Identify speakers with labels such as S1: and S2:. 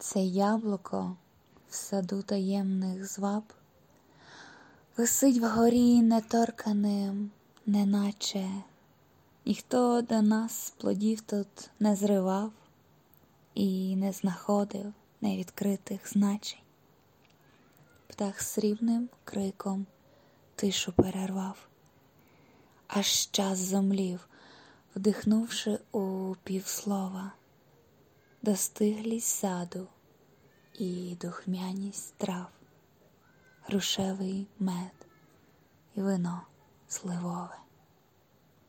S1: Це яблуко в саду таємних зваб висить вгорі неторканим, неначе ніхто до нас плодів тут не зривав і не знаходив невідкритих значень. Птах срібним криком тишу перервав, аж час зомлів, вдихнувши у півслова достиглість саду і духмяність трав, грушевий мед і вино сливове.